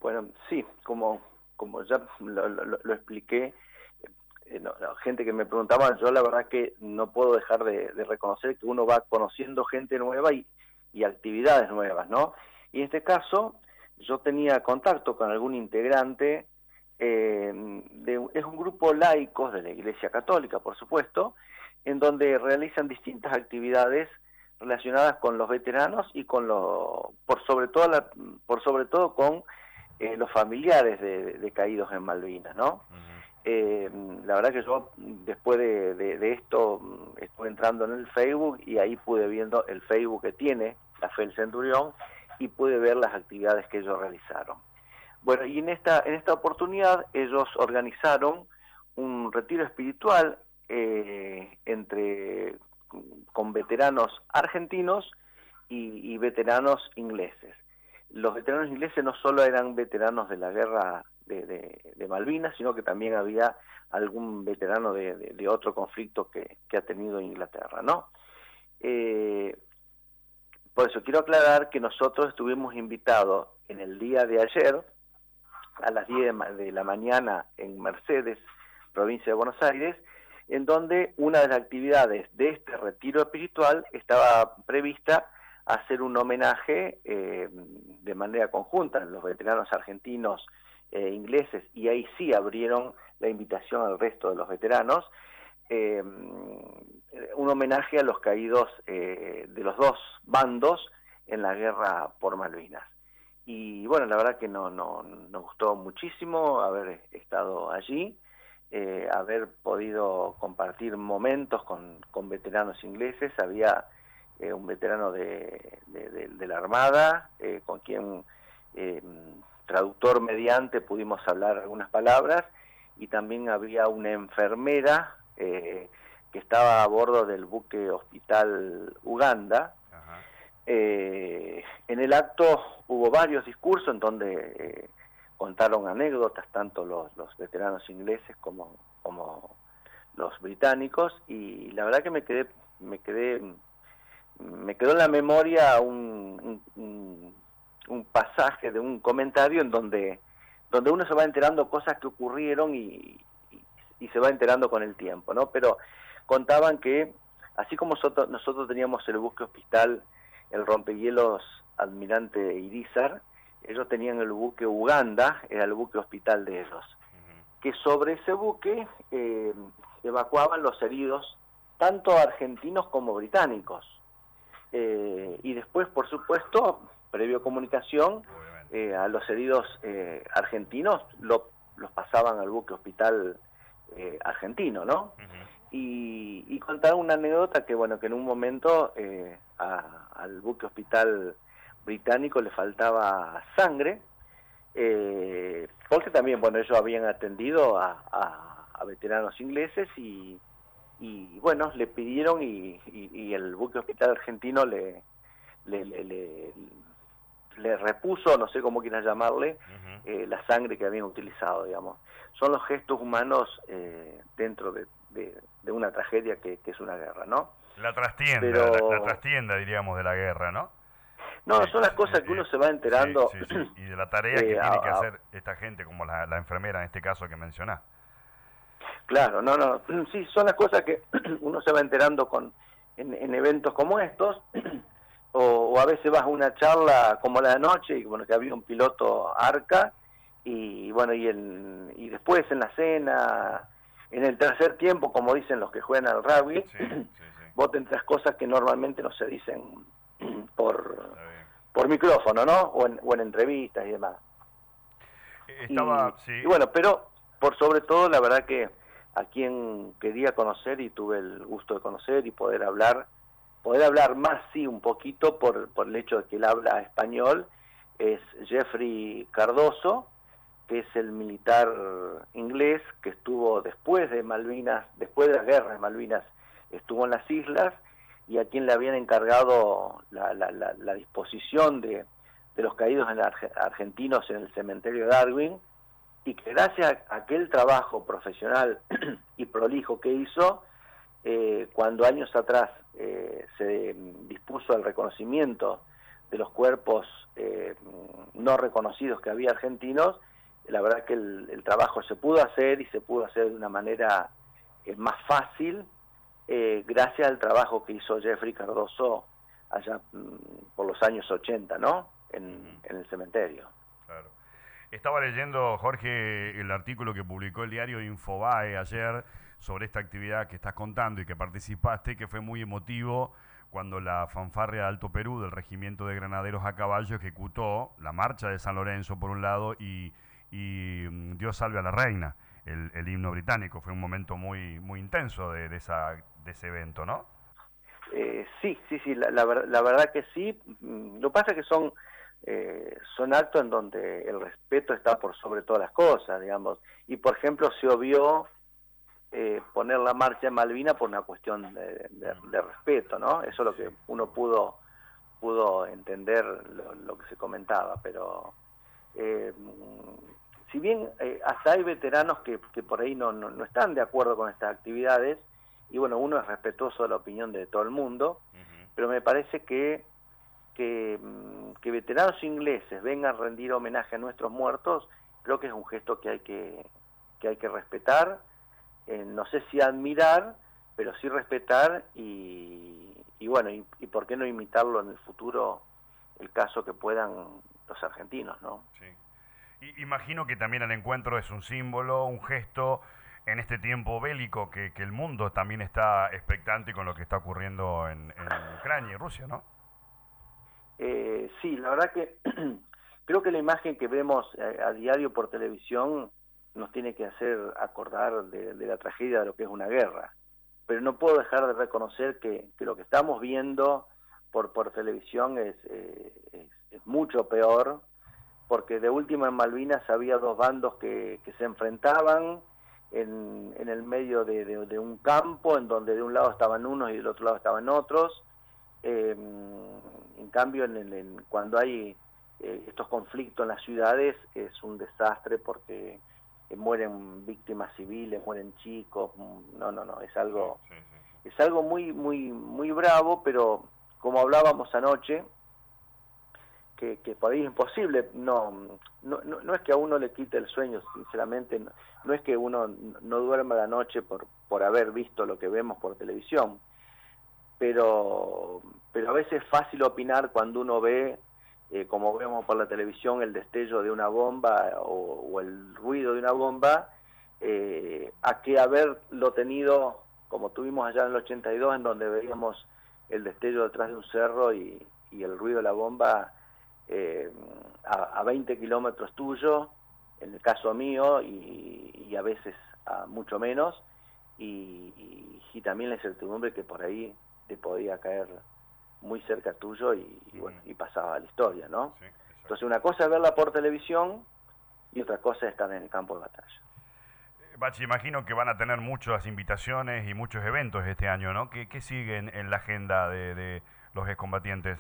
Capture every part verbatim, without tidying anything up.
Bueno, sí, como, como ya lo, lo, lo expliqué, eh, no, no, gente que me preguntaba, yo la verdad que no puedo dejar de, de reconocer que uno va conociendo gente nueva y, y actividades nuevas, ¿no? Y en este caso, yo tenía contacto con algún integrante, eh, de, es un grupo laicos de la Iglesia Católica, por supuesto, en donde realizan distintas actividades relacionadas con los veteranos y con los, por sobre todo, la, por sobre todo con eh, los familiares de, de caídos en Malvinas, ¿no? Uh-huh. Eh, la verdad que yo después de, de, de esto estuve entrando en el Facebook y ahí pude viendo el Facebook que tiene la Fe del Centurión y pude ver las actividades que ellos realizaron. Bueno, y en esta, en esta oportunidad ellos organizaron un retiro espiritual eh, entre con veteranos argentinos y, y veteranos ingleses. Los veteranos ingleses no solo eran veteranos de la guerra de, de, de Malvinas, sino que también había algún veterano de, de, de otro conflicto que, que ha tenido Inglaterra, ¿no? Eh, por eso quiero aclarar que nosotros estuvimos invitados en el día de ayer, a las diez de la mañana en Mercedes, provincia de Buenos Aires, en donde una de las actividades de este retiro espiritual estaba prevista hacer un homenaje eh, de manera conjunta a los veteranos argentinos e ingleses, y ahí sí abrieron la invitación al resto de los veteranos, eh, un homenaje a los caídos eh, de los dos bandos en la guerra por Malvinas. Y bueno, la verdad que no, no, nos gustó muchísimo haber estado allí, eh, haber podido compartir momentos con, con veteranos ingleses. Había eh, un veterano de, de, de, de la Armada, eh, con quien eh, traductor mediante pudimos hablar algunas palabras, y también había una enfermera eh, que estaba a bordo del buque Hospital Uganda. Ajá. Eh, en el acto hubo varios discursos en donde eh, contaron anécdotas, tanto los, los veteranos ingleses como, como los británicos, y la verdad que me quedé, me quedé, me quedó en la memoria un, un, un pasaje de un comentario en donde, donde uno se va enterando cosas que ocurrieron y, y, y se va enterando con el tiempo, ¿no? Pero contaban que, así como nosotros, nosotros teníamos el buque hospital, el rompehielos Almirante Irizar, ellos tenían el buque Uganda, era el buque hospital de ellos, uh-huh. que sobre ese buque eh, evacuaban los heridos, tanto argentinos como británicos. Eh, y después, por supuesto, previo comunicación, eh, a los heridos eh, argentinos lo, los pasaban al buque hospital eh, argentino, ¿no? Uh-huh. Y, y contaron una anécdota que, bueno, que en un momento eh, a, al buque hospital británico le faltaba sangre, eh, porque también, bueno, ellos habían atendido a, a, a veteranos ingleses y, y, bueno, le pidieron y, y, y el buque hospital argentino le, le, le, le, le repuso, no sé cómo quieras llamarle, uh-huh. eh, la sangre que habían utilizado, digamos. Son los gestos humanos eh, dentro de De, de una tragedia que, que es una guerra, ¿no? La trastienda, Pero... la, la trastienda, diríamos, de la guerra, ¿no? No, eh, son las cosas eh, que uno eh, se va enterando. Sí, sí, sí. Y de la tarea eh, que tiene a, que hacer esta gente, como la, la enfermera en este caso que mencionás. Claro, no, no, sí, son las cosas que uno se va enterando con en, en eventos como estos, o, o a veces vas a una charla como la de anoche, y bueno, que había un piloto ARCA, y bueno, y, el, y después en la cena... En el tercer tiempo, como dicen los que juegan al rugby, sí, sí, sí. vos te entras cosas que normalmente no se dicen por, por micrófono, ¿no? O en, o en entrevistas y demás. Estaba, y, sí. y bueno, pero por sobre todo, la verdad que a quien quería conocer y tuve el gusto de conocer y poder hablar, poder hablar más, sí, un poquito por, por el hecho de que él habla español, es Jeffrey Cardoso, que es el militar inglés que estuvo después de Malvinas, después de la guerra de Malvinas, estuvo en las islas, y a quien le habían encargado la, la, la, la disposición de, de los caídos en la, argentinos en el cementerio de Darwin, y que gracias a aquel trabajo profesional y prolijo que hizo, eh, cuando años atrás eh, se dispuso el reconocimiento de los cuerpos eh, no reconocidos que había argentinos, la verdad que el, el trabajo se pudo hacer y se pudo hacer de una manera eh, más fácil, eh, gracias al trabajo que hizo Jeffrey Cardoso allá mm, por los años ochenta, ¿no? En, uh-huh. en el cementerio. Claro. Estaba leyendo, Jorge, el artículo que publicó el diario Infobae ayer sobre esta actividad que estás contando y que participaste, que fue muy emotivo cuando la fanfarria de Alto Perú del Regimiento de Granaderos a Caballo ejecutó la marcha de San Lorenzo por un lado y, y um, Dios salve a la reina, el, el himno británico. Fue un momento muy muy intenso de, de, esa, de ese evento, ¿no? Eh, sí, sí, sí, la, la, la verdad que sí. Lo que pasa es que son, eh, son actos en donde el respeto está por sobre todas las cosas, digamos. Y, por ejemplo, se obvió eh, poner la marcha en Malvinas por una cuestión de, de, de respeto, ¿no? Eso es lo que uno pudo pudo entender lo, lo que se comentaba, pero eh, si bien eh, hasta hay veteranos que, que por ahí no, no, no están de acuerdo con estas actividades, y bueno, uno es respetuoso de la opinión de todo el mundo, uh-huh. pero me parece que, que, que veteranos ingleses vengan a rendir homenaje a nuestros muertos, creo que es un gesto que hay que, que, hay que respetar, eh, no sé si admirar, pero sí respetar y, y bueno, y, y por qué no imitarlo en el futuro, el caso que puedan los argentinos, ¿no? Sí. Y imagino que también el encuentro es un símbolo, un gesto en este tiempo bélico que, que el mundo también está expectante con lo que está ocurriendo en, en Ucrania y Rusia, ¿no? Eh, sí, la verdad que creo que la imagen que vemos a, a diario por televisión nos tiene que hacer acordar de, de la tragedia de lo que es una guerra. Pero no puedo dejar de reconocer que, que lo que estamos viendo por, por televisión es, eh, es, es mucho peor, porque de último en Malvinas había dos bandos que, que se enfrentaban en, en el medio de, de, de un campo, en donde de un lado estaban unos y del otro lado estaban otros. Eh, en cambio, en, en, en, cuando hay eh, estos conflictos en las ciudades, es un desastre porque eh, mueren víctimas civiles, mueren chicos. No, no, no, es algo, sí, sí, sí. es algo muy, muy, muy bravo, pero como hablábamos anoche, Que, que por ahí es imposible, no, no, no, no es que a uno le quite el sueño, sinceramente, no, no es que uno no duerma la noche por, por haber visto lo que vemos por televisión, pero, pero a veces es fácil opinar cuando uno ve, eh, como vemos por la televisión, el destello de una bomba o, o el ruido de una bomba, eh, a que haberlo tenido, como tuvimos allá en el ochenta y dos, en donde veíamos el destello detrás de un cerro y, y el ruido de la bomba Eh, a, a veinte kilómetros tuyo, en el caso mío, y, y a veces a mucho menos, y, y, y también la incertidumbre que por ahí te podía caer muy cerca tuyo y, y bueno, y pasaba la historia, ¿no? Sí, entonces una cosa es verla por televisión y otra cosa es estar en el campo de batalla. Bachi, imagino que van a tener muchas invitaciones y muchos eventos este año, ¿no? ¿Qué, qué sigue en, en la agenda de, de los excombatientes?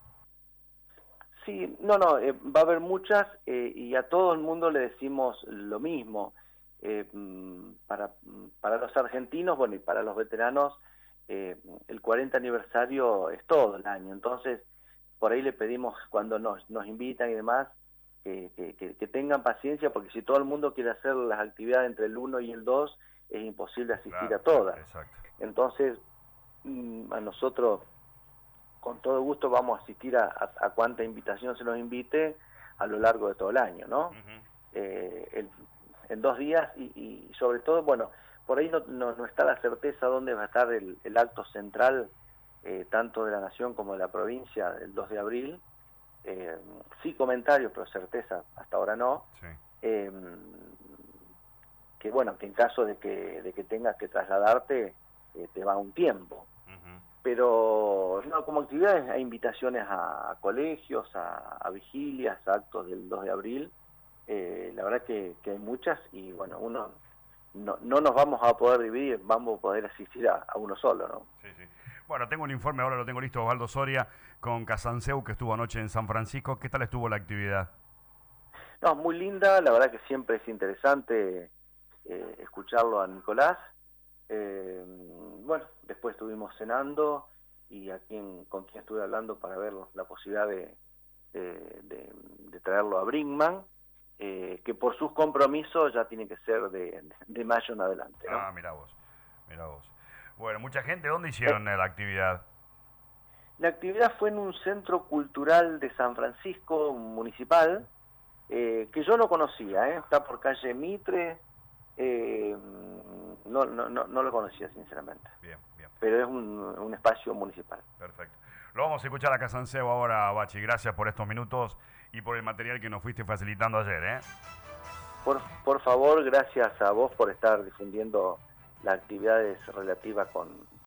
Sí, no, no, eh, va a haber muchas eh, y a todo el mundo le decimos lo mismo. Eh, para, para los argentinos, bueno, y para los veteranos, eh, el cuarenta aniversario es todo el año. Entonces, por ahí le pedimos cuando nos, nos invitan y demás, eh, que, que, que tengan paciencia, porque si todo el mundo quiere hacer las actividades entre el uno y el dos, es imposible asistir claro, a todas. Exacto. Entonces, a nosotros con todo gusto vamos a asistir a, a, a cuanta invitación se nos invite a lo largo de todo el año, ¿no? Uh-huh. eh, el, en dos días y, y sobre todo, bueno, por ahí no, no, no está la certeza dónde va a estar el, el acto central, eh, tanto de la Nación como de la provincia, el dos de abril. Eh, sí comentarios, pero certeza hasta ahora no. Sí. Eh, que bueno, que en caso de que, de que tengas que trasladarte, eh, te va un tiempo. Uh-huh. Pero no, como actividades hay invitaciones a, a colegios, a, a vigilias, a actos del dos de abril. Eh, la verdad que, que hay muchas y bueno, uno no, no nos vamos a poder dividir, vamos a poder asistir a, a uno solo, ¿no? Sí, sí. Bueno, tengo un informe, ahora lo tengo listo, Osvaldo Soria, con Casanseu, que estuvo anoche en San Francisco. ¿Qué tal estuvo la actividad? No, muy linda, la verdad que siempre es interesante eh, escucharlo a Nicolás. Eh, bueno, después estuvimos cenando y a quien, con quien estuve hablando para ver la posibilidad de, de, de, de traerlo a Brinkmann, eh, que por sus compromisos ya tiene que ser de, de mayo en adelante, ¿no? Ah, mira vos, mira vos. Bueno, mucha gente, ¿dónde hicieron eh, la actividad? La actividad fue en un centro cultural de San Francisco, municipal, eh, que yo no conocía, ¿eh? Está por calle Mitre, eh, no, no, no, no lo conocía sinceramente. Bien, bien. Pero es un, un espacio municipal. Perfecto. Lo vamos a escuchar a Casansebo ahora, Bachi. Gracias por estos minutos y por el material que nos fuiste facilitando ayer, ¿eh? Por, por favor, gracias a vos por estar difundiendo las actividades relativas con